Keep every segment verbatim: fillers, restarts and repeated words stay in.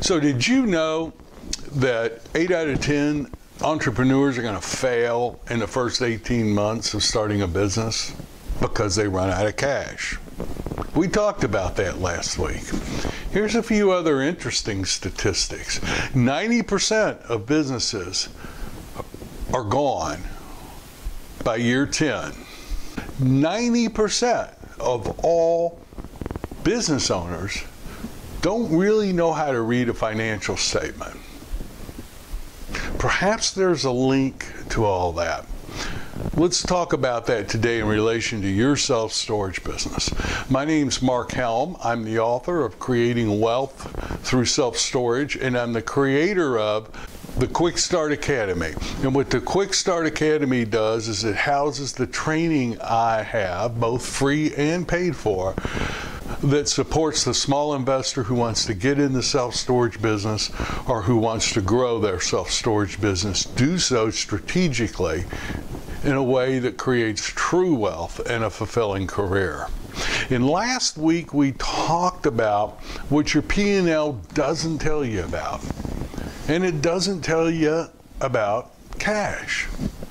So did you know that eight out of ten entrepreneurs are going to fail in the first eighteen months of starting a business because they run out of cash? We talked about that last week. Here's a few other interesting statistics. ninety percent of businesses are gone by year ten. ninety percent of all business owners don't really know how to read a financial statement. Perhaps there's a link to all that. Let's talk about that today in relation to your self-storage business. My name's Mark Helm. I'm the author of Creating Wealth Through Self-Storage, and I'm the creator of the Quick Start Academy. And what the Quick Start Academy does is it houses the training I have, both free and paid for, that supports the small investor who wants to get in the self-storage business or who wants to grow their self-storage business, do so strategically in a way that creates true wealth and a fulfilling career. And last week we talked about what your P and L doesn't tell you about. And it doesn't tell you about cash.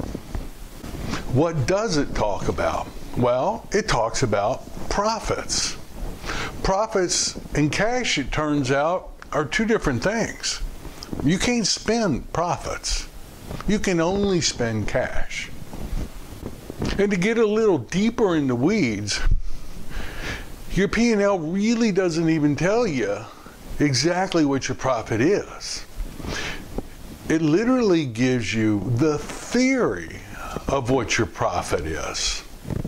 What does it talk about? Well, it talks about profits. Profits and cash, it turns out, are two different things. You can't spend profits. You can only spend cash. And to get a little deeper in the weeds, your P and L really doesn't even tell you exactly what your profit is. It literally gives you the theory of what your profit is.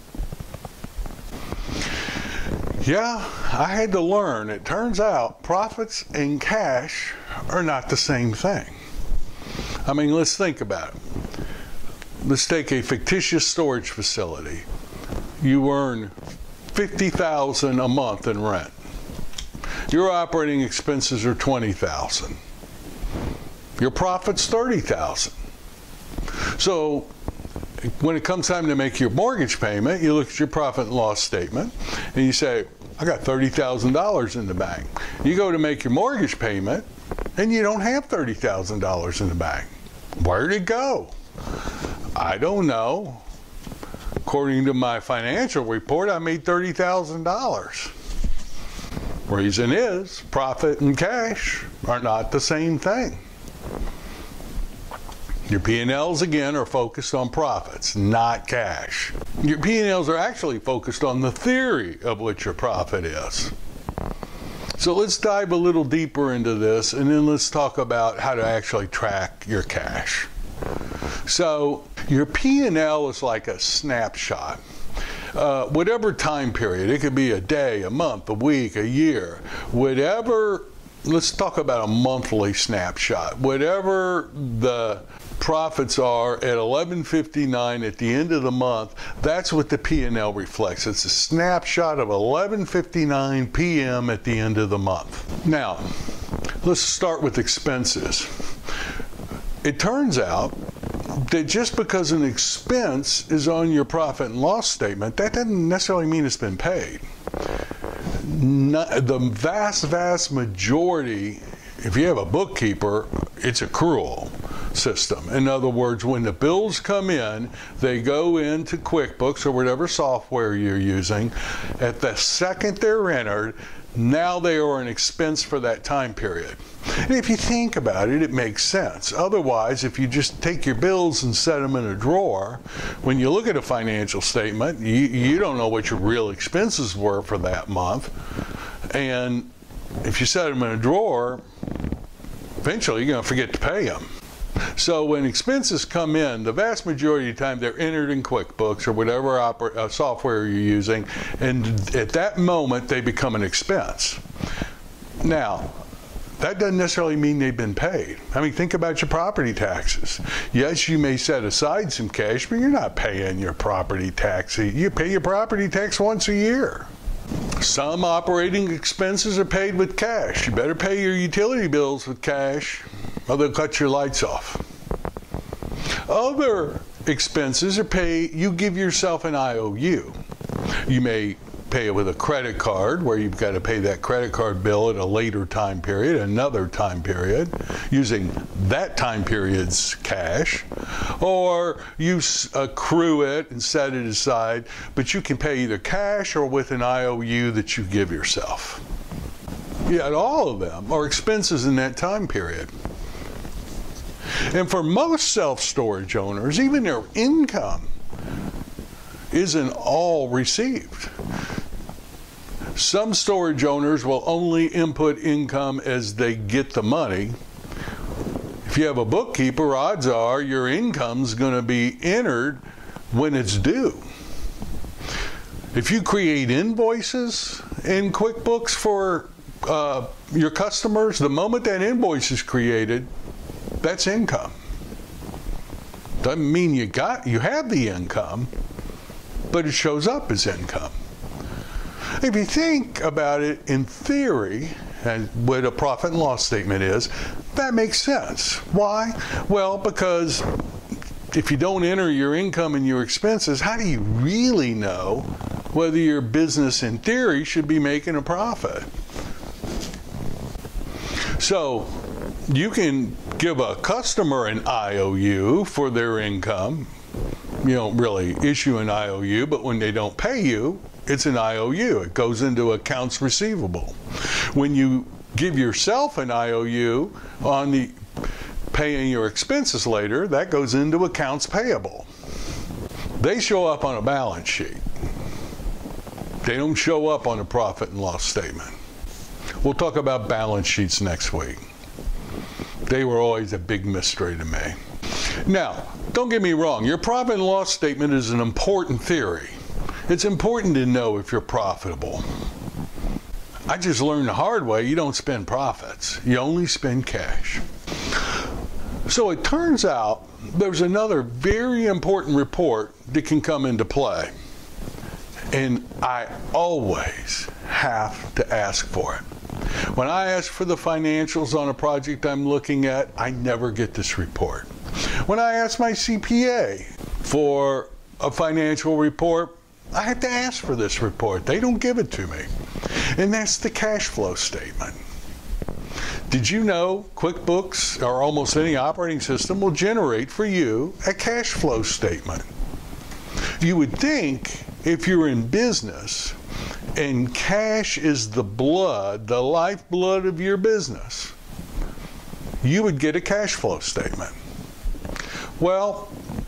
Yeah, I had to learn. It turns out profits and cash are not the same thing. I mean, let's think about it. Let's take a fictitious storage facility. You earn fifty thousand dollars a month in rent. Your operating expenses are twenty thousand dollars. Your profit's thirty thousand dollars. So when it comes time to make your mortgage payment, you look at your profit and loss statement and you say, I got thirty thousand dollars in the bank. You go to make your mortgage payment and you don't have thirty thousand dollars in the bank. Where'd it go? I don't know. According to my financial report, I made thirty thousand dollars. Reason is, profit and cash are not the same thing. Your P and Ls, again, are focused on profits, not cash. Your P and Ls are actually focused on the theory of what your profit is. So let's dive a little deeper into this, and then let's talk about how to actually track your cash. So your P and L is like a snapshot. Uh, whatever time period, it could be a day, a month, a week, a year, whatever. Let's talk about a monthly snapshot. Whatever the profits are at eleven fifty-nine at the end of the month, that's what the P and L reflects. It's a snapshot of eleven fifty-nine p m at the end of the month. Now, let's start with expenses. It turns out that just because an expense is on your profit and loss statement, that doesn't necessarily mean it's been paid. Not, the vast, vast majority, if you have a bookkeeper, it's accrual system. In other words, when the bills come in, they go into QuickBooks or whatever software you're using. At the second they're entered, now they are an expense for that time period. And if you think about it, it makes sense. Otherwise, if you just take your bills and set them in a drawer, when you look at a financial statement, you, you don't know what your real expenses were for that month. And if you set them in a drawer, eventually you're going to forget to pay them. So when expenses come in, the vast majority of the time they're entered in QuickBooks or whatever opera, uh, software you're using, and at that moment they become an expense. Now, that doesn't necessarily mean they've been paid. I mean, think about your property taxes. Yes, you may set aside some cash, but you're not paying your property tax. You pay your property tax once a year. Some operating expenses are paid with cash. You better pay your utility bills with cash, or they'll cut your lights off. Other expenses are paid, you give yourself an I O U. You may pay it with a credit card, where you've got to pay that credit card bill at a later time period, another time period, using that time period's cash, or you accrue it and set it aside, but you can pay either cash or with an I O U that you give yourself. Yet all of them are expenses in that time period. And for most self-storage owners, even their income isn't all received. Some storage owners will only input income as they get the money. If you have a bookkeeper, odds are your income's going to be entered when it's due. If you create invoices in QuickBooks for uh, your customers, the moment that invoice is created, that's income. Doesn't mean you got you have the income, but it shows up as income. If you think about it in theory, and what a profit and loss statement is, that makes sense. Why? Well, because if you don't enter your income and your expenses, how do you really know whether your business in theory should be making a profit? So you can give a customer an I O U for their income. You don't really issue an I O U, but when they don't pay you, it's an I O U. It goes into accounts receivable. When you give yourself an I O U on the paying your expenses later, that goes into accounts payable. They show up on a balance sheet. They don't show up on a profit and loss statement. We'll talk about balance sheets next week. They were always a big mystery to me. Now, don't get me wrong, your profit and loss statement is an important theory. It's important to know if you're profitable. I just learned the hard way, you don't spend profits. You only spend cash. So it turns out there's another very important report that can come into play. And I always have to ask for it. When I ask for the financials on a project I'm looking at, I never get this report. When I ask my C P A for a financial report, I have to ask for this report. They don't give it to me. And that's the cash flow statement. Did you know QuickBooks, or almost any operating system, will generate for you a cash flow statement? You would think if you're in business and cash is the blood, the lifeblood of your business, you would get a cash flow statement. Well,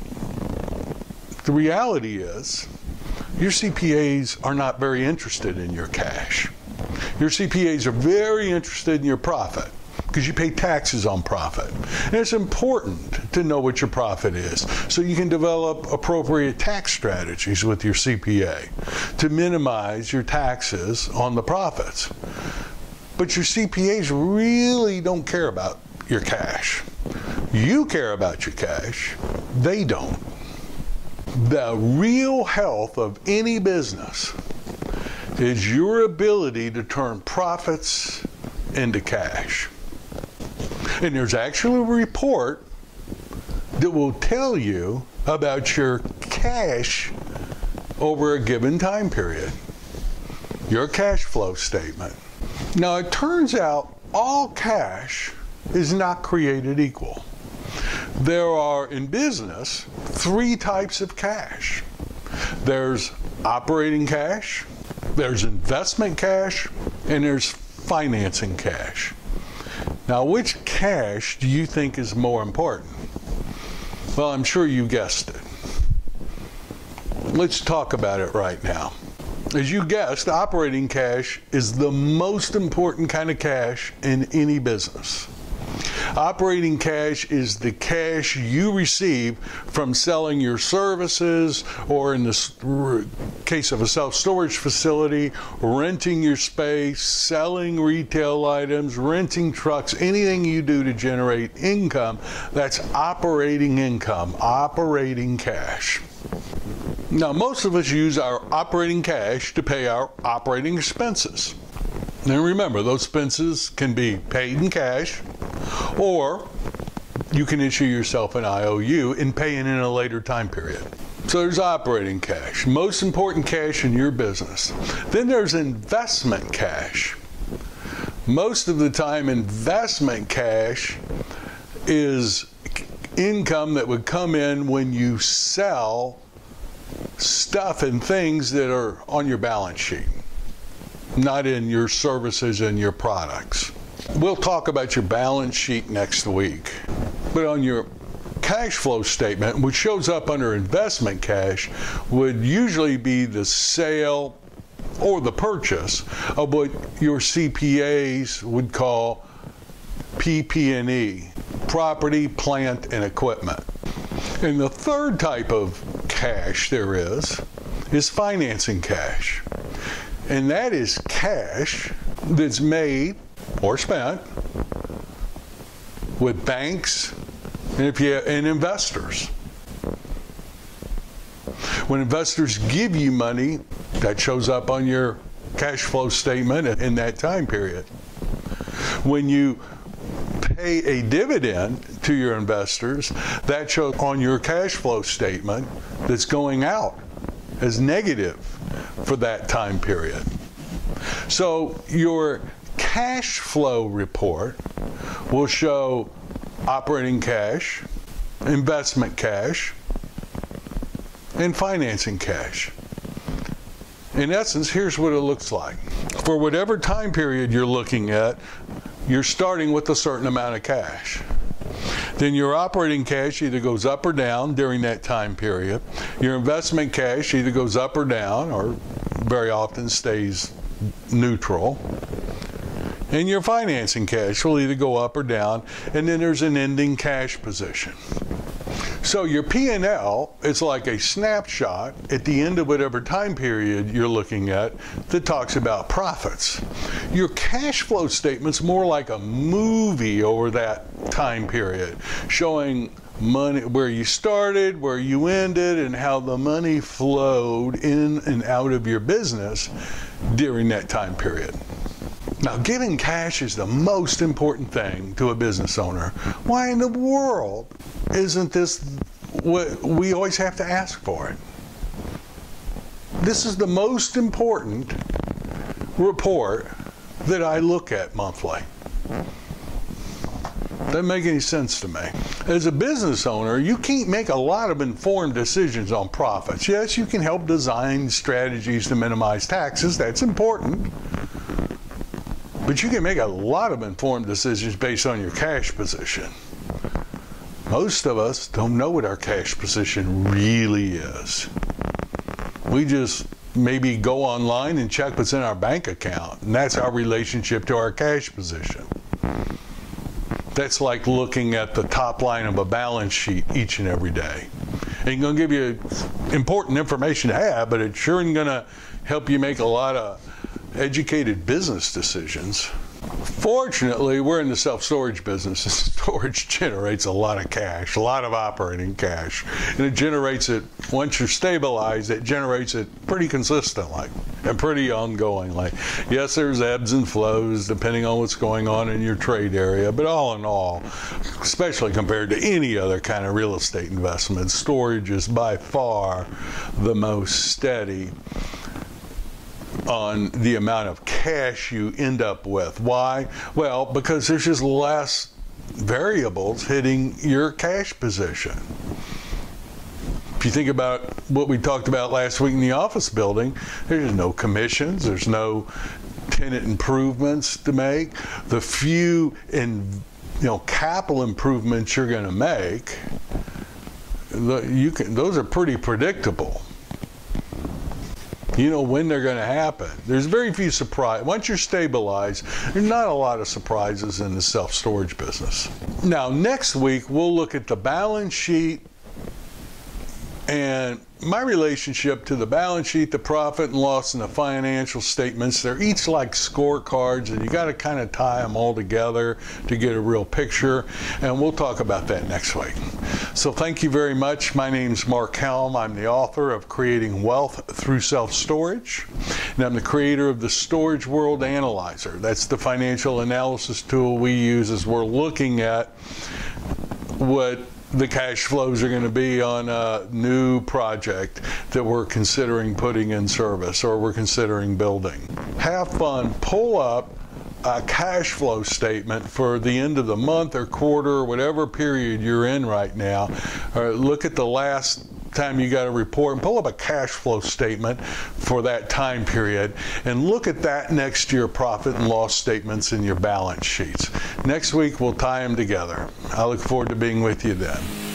the reality is your C P As are not very interested in your cash. Your C P As are very interested in your profit because you pay taxes on profit. And it's important to know what your profit is so you can develop appropriate tax strategies with your C P A to minimize your taxes on the profits. But your C P As really don't care about your cash. You care about your cash, they don't. The real health of any business is your ability to turn profits into cash. And there's actually a report that will tell you about your cash over a given time period, your cash flow statement. Now, it turns out all cash is not created equal. There are, in business, three types of cash. There's operating cash, there's investment cash, and there's financing cash. Now, which cash do you think is more important? Well, I'm sure you guessed it. Let's talk about it right now. As you guessed, operating cash is the most important kind of cash in any business. Operating cash is the cash you receive from selling your services, or in the case of a self-storage facility, renting your space, selling retail items, renting trucks, anything you do to generate income. That's operating income, operating cash. Now, most of us use our operating cash to pay our operating expenses. Now remember, those expenses can be paid in cash, or you can issue yourself an I O U and pay it in a later time period. So So there's operating cash, most important cash in your business. Then there's investment cash. Most of the time, investment cash is income that would come in when you sell stuff and things that are on your balance sheet, not in your services and your products. We'll talk about your balance sheet next week, but on your cash flow statement, which shows up under investment cash, would usually be the sale or the purchase of what your C P As would call P P and E, property, plant, and equipment. And the third type of cash there is, is financing cash. And that is cash that's made or spent with banks and, if you, and investors. When investors give you money, that shows up on your cash flow statement in that time period. When you pay a dividend to your investors, that shows on your cash flow statement that's going out as negative for that time period. So your cash flow report will show operating cash, investment cash, and financing cash. In essence, here's what it looks like. For whatever time period you're looking at, you're starting with a certain amount of cash. Then your operating cash either goes up or down during that time period. Your investment cash either goes up or down, or very often stays neutral. And your financing cash will either go up or down, and then there's an ending cash position. So your P and L is like a snapshot at the end of whatever time period you're looking at that talks about profits. Your cash flow statement's more like a movie over that time period, showing money, where you started, where you ended, and how the money flowed in and out of your business during that time period. Now, getting cash is the most important thing to a business owner. Why in the world isn't this what we always have to ask for it? This is the most important report that I look at monthly. Doesn't make any sense to me. As a business owner, you can't make a lot of informed decisions on profits. Yes, you can help design strategies to minimize taxes. That's important. But you can make a lot of informed decisions based on your cash position. Most of us don't know what our cash position really is. We just maybe go online and check what's in our bank account, and that's our relationship to our cash position. That's like looking at the top line of a balance sheet each and every day. And it's going to give you important information to have, but it sure isn't going to help you make a lot of educated business decisions. Fortunately, we're in the self-storage business, and storage generates a lot of cash, a lot of operating cash, and it generates it, once you're stabilized, it generates it pretty consistently and pretty ongoingly. Yes, there's ebbs and flows depending on what's going on in your trade area, but all in all, especially compared to any other kind of real estate investment, storage is by far the most steady on the amount of cash you end up with. Why? Well, because there's just less variables hitting your cash position. If you think about what we talked about last week in the office building, there's no commissions, there's no tenant improvements to make. The few in, you know, capital improvements you're going to make, you can, those are pretty predictable. You know when they're going to happen. There's very few surprises. Once you're stabilized, there's not a lot of surprises in the self-storage business. Now, next week, we'll look at the balance sheet and my relationship to the balance sheet, the profit and loss, and the financial statements. They're each like scorecards, and you got to kind of tie them all together to get a real picture, and we'll talk about that next week. So thank you very much. My name's Mark Helm. I'm the author of Creating Wealth Through Self-Storage, and I'm the creator of the Storage World Analyzer. That's the financial analysis tool we use as we're looking at what the cash flows are going to be on a new project that we're considering putting in service or we're considering building. Have fun, pull up a cash flow statement for the end of the month or quarter or whatever period you're in right now. Or look at the last time you got a report and pull up a cash flow statement for that time period and look at that next to your profit and loss statements in your balance sheets. Next week we'll tie them together. I look forward to being with you then.